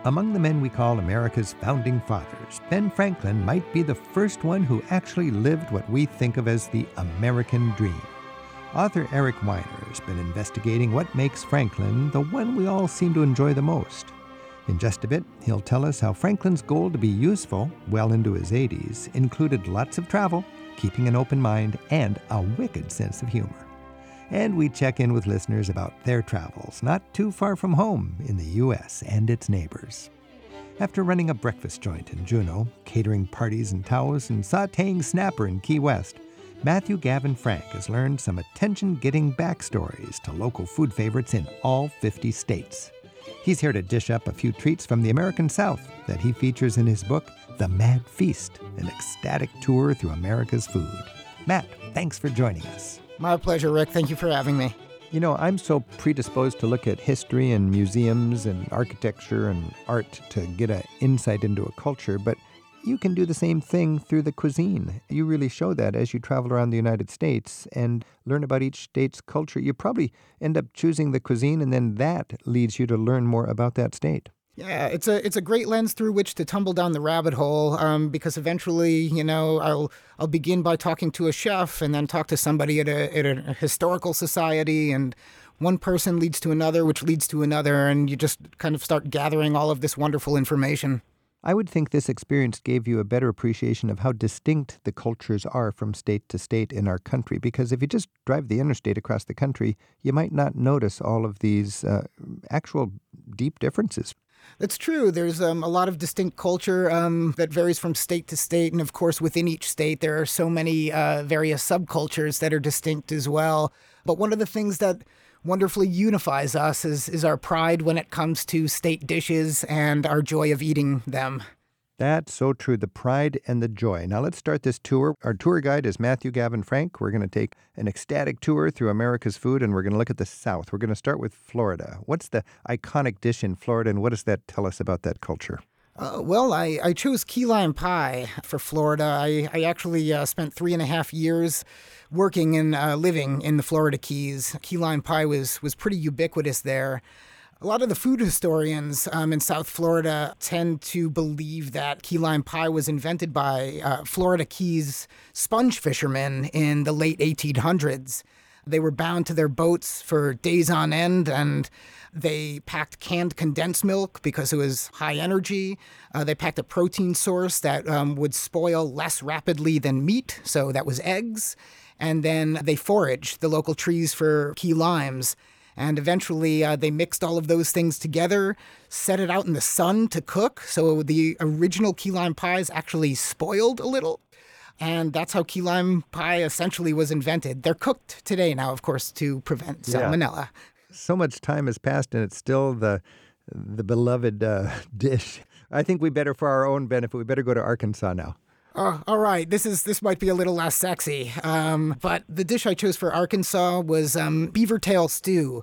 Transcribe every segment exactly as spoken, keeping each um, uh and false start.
Among the men we call America's founding fathers, Ben Franklin might be the first one who actually lived what we think of as the American dream. Author Eric Weiner has been investigating what makes Franklin the one we all seem to enjoy the most. In just a bit, he'll tell us how Franklin's goal to be useful, well into his eighties, included lots of travel, keeping an open mind, and a wicked sense of humor. And we check in with listeners about their travels, not too far from home in the U S and its neighbors. After running a breakfast joint in Juneau, catering parties in Taos, and sautéing snapper in Key West, Matthew Gavin Frank has learned some attention-getting backstories to local food favorites in all fifty states. He's here to dish up a few treats from the American South that he features in his book, The Mad Feast, an ecstatic tour through America's food. Matt, thanks for joining us. My pleasure, Rick. Thank you for having me. You know, I'm so predisposed to look at history and museums and architecture and art to get an insight into a culture, but you can do the same thing through the cuisine. You really show that as you travel around the United States and learn about each state's culture. You probably end up choosing the cuisine, and then that leads you to learn more about that state. Yeah, it's a it's a great lens through which to tumble down the rabbit hole, um, because eventually, you know, I'll I'll begin by talking to a chef and then talk to somebody at a at a historical society, and one person leads to another, which leads to another, and you just kind of start gathering all of this wonderful information. I would think this experience gave you a better appreciation of how distinct the cultures are from state to state in our country, because if you just drive the interstate across the country, you might not notice all of these uh, actual deep differences. That's true. There's um, a lot of distinct culture um, that varies from state to state. And of course, within each state, there are so many uh, various subcultures that are distinct as well. But one of the things that wonderfully unifies us is, is our pride when it comes to state dishes and our joy of eating them. That's so true, the pride and the joy. Now let's start this tour. Our tour guide is Matthew Gavin Frank. We're going to take an ecstatic tour through America's food, and we're going to look at the South. We're going to start with Florida. What's the iconic dish in Florida, and what does that tell us about that culture? Uh, well, I, I chose key lime pie for Florida. I, I actually uh, spent three and a half years working and uh, living in the Florida Keys. Key lime pie was, was pretty ubiquitous there. A lot of the food historians um, in South Florida tend to believe that key lime pie was invented by uh, Florida Keys sponge fishermen in the late eighteen hundreds. They were bound to their boats for days on end, and they packed canned condensed milk because it was high energy. Uh, they packed a protein source that um, would spoil less rapidly than meat, so that was eggs. And then they foraged the local trees for key limes. And eventually uh, they mixed all of those things together, set it out in the sun to cook. So the original key lime pies actually spoiled a little. And that's how key lime pie essentially was invented. They're cooked today now, of course, to prevent salmonella. Yeah. So much time has passed, and it's still the the beloved uh, dish. I think we better, for our own benefit, we better go to Arkansas now. Oh, all right. This is this might be a little less sexy, um, but the dish I chose for Arkansas was um, beaver tail stew.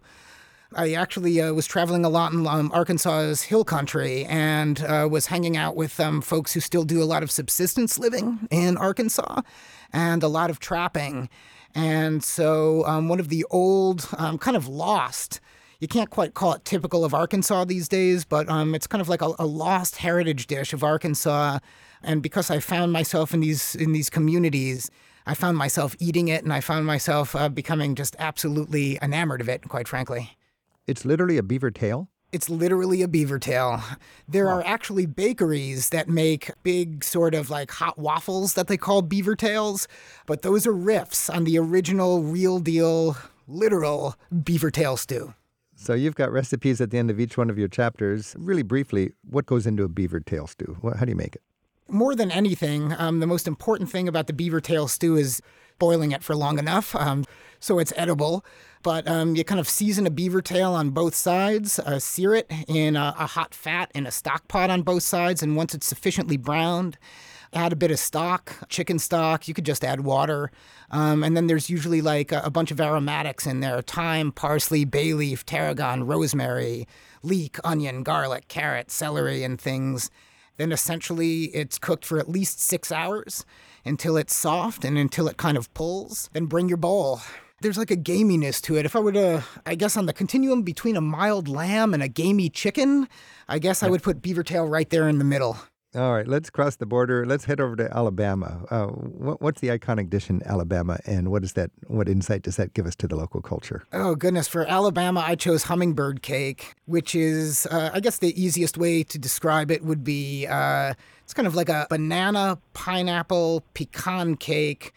I actually uh, was traveling a lot in um, Arkansas's hill country and uh, was hanging out with um, folks who still do a lot of subsistence living in Arkansas and a lot of trapping. And so um, one of the old, um, kind of lost, you can't quite call it typical of Arkansas these days, but um, it's kind of like a, a lost heritage dish of Arkansas. And because I found myself in these in these communities, I found myself eating it, and I found myself uh, becoming just absolutely enamored of it, quite frankly. It's literally a beaver tail? It's literally a beaver tail. There Wow. are actually bakeries that make big sort of like hot waffles that they call beaver tails, but those are riffs on the original, real deal, literal beaver tail stew. So you've got recipes at the end of each one of your chapters. Really briefly, what goes into a beaver tail stew? What, how do you make it? More than anything, um, the most important thing about the beaver tail stew is boiling it for long enough um, so it's edible. But um, you kind of season a beaver tail on both sides, uh, sear it in a, a hot fat in a stock pot on both sides, and once it's sufficiently browned, add a bit of stock, chicken stock. You could just add water. Um, and then there's usually like a, a bunch of aromatics in there: thyme, parsley, bay leaf, tarragon, rosemary, leek, onion, garlic, carrot, celery, and things. Then essentially it's cooked for at least six hours until it's soft and until it kind of pulls. Then bring your bowl. there's like a gaminess to it. If I were to, I guess on the continuum between a mild lamb and a gamey chicken, I guess I would put beaver tail right there in the middle. All right, let's cross the border. Let's head over to Alabama. Uh, what, what's the iconic dish in Alabama, and what is that? What insight does that give us to the local culture? Oh, goodness. For Alabama, I chose hummingbird cake, which is, uh, I guess the easiest way to describe it would be, uh, it's kind of like a banana, pineapple, pecan cake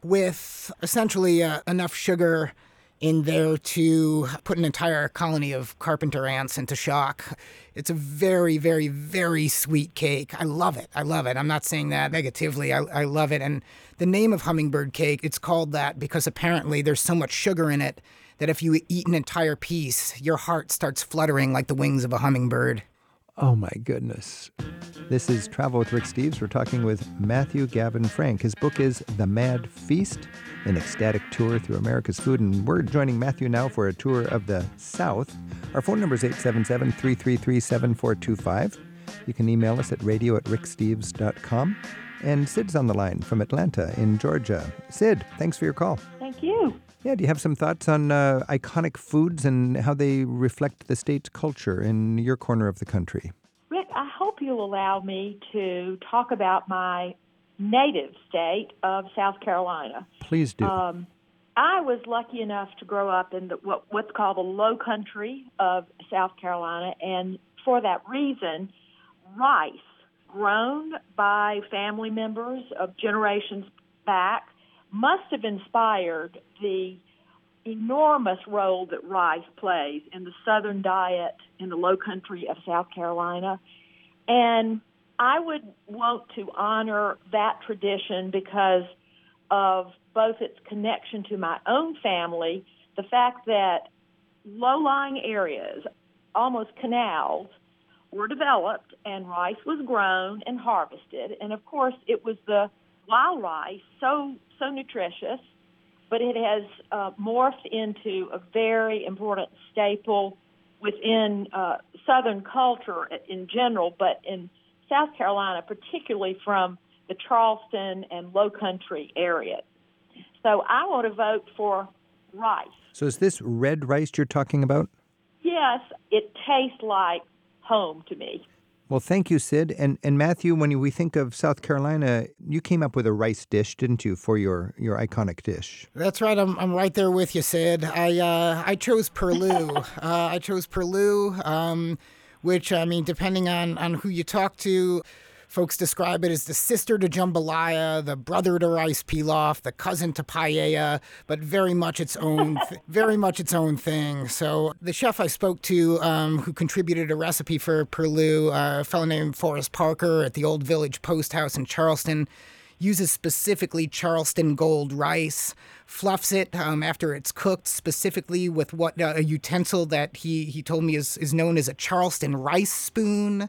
with essentially uh, enough sugar in there to put an entire colony of carpenter ants into shock. It's a very, very, very sweet cake. I love it. I love it. I'm not saying that negatively. I, I love it. And the name of hummingbird cake, it's called that because apparently there's so much sugar in it that if you eat an entire piece, your heart starts fluttering like the wings of a hummingbird. Oh, my goodness. This is Travel with Rick Steves. We're talking with Matthew Gavin Frank. His book is The Mad Feast, an ecstatic tour through America's food. And we're joining Matthew now for a tour of the South. Our phone number is eight seven seven, three three three, seven four two five. You can email us at radio at rick steves dot com. And Sid's on the line from Atlanta in Georgia. Sid, thanks for your call. Thank you. Yeah, do you have some thoughts on uh, iconic foods and how they reflect the state's culture in your corner of the country? Rick, I hope you'll allow me to talk about my native state of South Carolina. Please do. Um, I was lucky enough to grow up in the, what, what's called the low country of South Carolina, and for that reason, rice, grown by family members of generations back, must have inspired the enormous role that rice plays in the southern diet in the low country of South Carolina. And I would want to honor that tradition because of both its connection to my own family, the fact that low-lying areas, almost canals, were developed and rice was grown and harvested. And, of course, it was the wild rice, so so nutritious, but it has uh, morphed into a very important staple within uh, Southern culture in general, but in South Carolina, particularly from the Charleston and Low Country areas. So I want to vote for rice. So is this red rice you're talking about? Yes, it tastes like home to me. Well, thank you, Sid. And and Matthew, when we think of South Carolina, you came up with a rice dish, didn't you, for your, your iconic dish? That's right. I'm I'm right there with you, Sid. I uh, I chose Purlieu. uh, I chose Purlieu, um, which, I mean, depending on, on who you talk to, folks describe it as the sister to jambalaya, the brother to rice pilaf, the cousin to paella, but very much its own, th- very much its own thing. So the chef I spoke to, um, who contributed a recipe for Purlieu, uh, a fellow named Forrest Parker at the Old Village Post House in Charleston, uses specifically Charleston Gold rice, fluffs it um, after it's cooked specifically with what uh, a utensil that he, he told me is, is known as a Charleston rice spoon.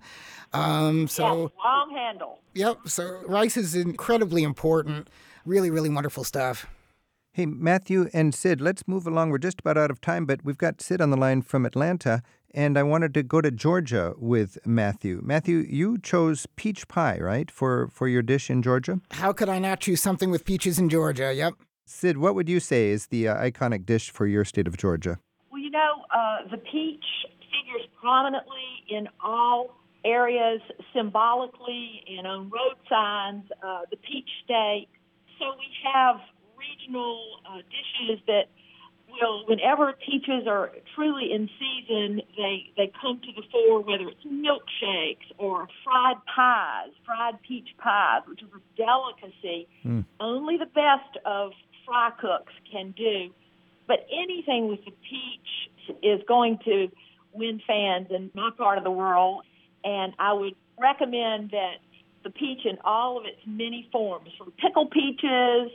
Um, so yes, long handle. Yep. So rice is incredibly important. Really, really wonderful stuff. Hey, Matthew and Sid, let's move along. We're just about out of time, but we've got Sid on the line from Atlanta, and I wanted to go to Georgia with Matthew. Matthew, you chose peach pie, right, for, for your dish in Georgia? How could I not choose something with peaches in Georgia? Yep. Sid, what would you say is the uh, iconic dish for your state of Georgia? Well, you know, uh, the peach figures prominently in all areas, symbolically and on road signs, uh, the peach state. So we have regional uh, dishes that will, whenever peaches are truly in season, they, they come to the fore, whether it's milkshakes or fried pies, fried peach pies, which is a delicacy mm. only the best of fry cooks can do. But anything with the peach is going to win fans in my part of the world. And I would recommend that the peach in all of its many forms, from pickled peaches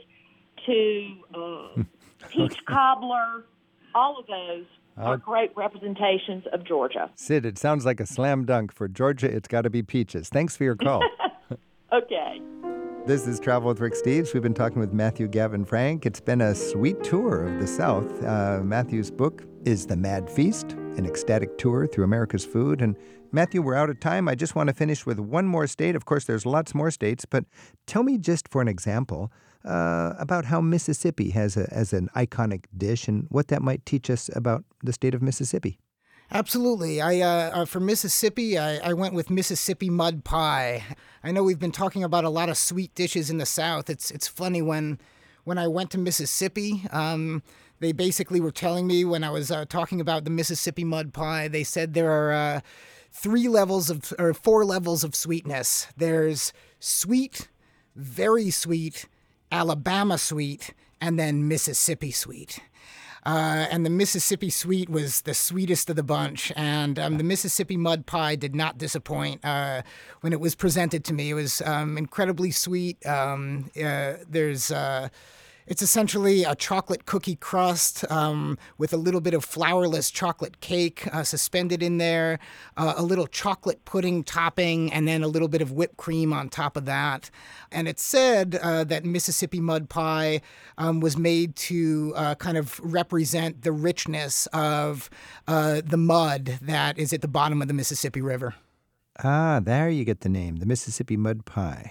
to uh, peach cobbler, all of those are uh, great representations of Georgia. Sid, it sounds like a slam dunk. For Georgia, it's got to be peaches. Thanks for your call. Okay. This is Travel with Rick Steves. We've been talking with Matthew Gavin Frank. It's been a sweet tour of the South. Uh, Matthew's book is The Mad Feast, an ecstatic tour through America's food. And Matthew, we're out of time. I just want to finish with one more state. Of course, there's lots more states, but tell me just for an example, uh, about how Mississippi has a, as an iconic dish and what that might teach us about the state of Mississippi. Absolutely. I uh, uh, for Mississippi, I, I went with Mississippi mud pie. I know we've been talking about a lot of sweet dishes in the South. It's it's funny when when I went to Mississippi, um, they basically were telling me when I was uh, talking about the Mississippi mud pie, they said there are uh, three levels of or four levels of sweetness. There's sweet, very sweet, Alabama sweet, and then Mississippi sweet. Uh, and the Mississippi sweet was the sweetest of the bunch. And um, the Mississippi mud pie did not disappoint uh, when it was presented to me. It was um, incredibly sweet. Um, uh, there's... Uh, It's essentially a chocolate cookie crust um, with a little bit of flourless chocolate cake uh, suspended in there, uh, a little chocolate pudding topping, and then a little bit of whipped cream on top of that. And it's said uh, that Mississippi mud pie um, was made to uh, kind of represent the richness of uh, the mud that is at the bottom of the Mississippi River. Ah, there you get the name, the Mississippi mud pie.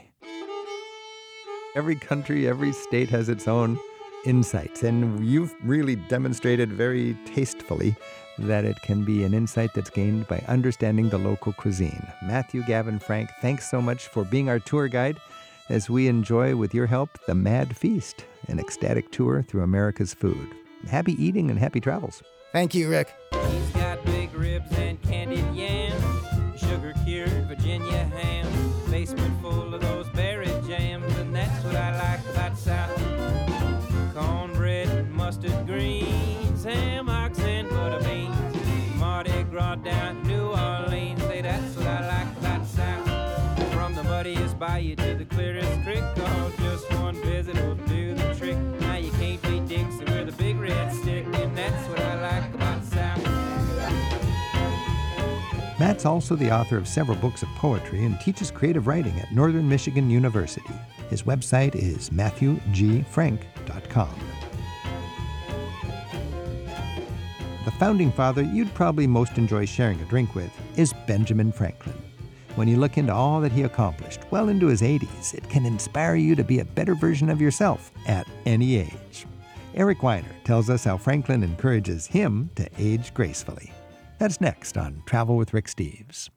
Every country, every state has its own insights, and you've really demonstrated very tastefully that it can be an insight that's gained by understanding the local cuisine. Matthew Gavin Frank, thanks so much for being our tour guide as we enjoy, with your help, the Mad Feast, an ecstatic tour through America's food. Happy eating and happy travels. Thank you, Rick. He's got big ribs and candied yams, sugar-cured Virginia ham, basement full of those berry jams, and that's what I like about South. Cornbread and mustard greens, ham hocks and butter beans, Mardi Gras down in New Orleans, say that's what I like about South. From the muddiest bayou to the clearest creek, oh, just one visit will do the trick. Now you can't beat Dixie with a big red stick, and that's what I like about South. Matt's also the author of several books of poetry and teaches creative writing at Northern Michigan University. His website is matthew g frank dot com. The founding father you'd probably most enjoy sharing a drink with is Benjamin Franklin. When you look into all that he accomplished, well into his eighties, it can inspire you to be a better version of yourself at any age. Eric Weiner tells us how Franklin encourages him to age gracefully. That's next on Travel with Rick Steves.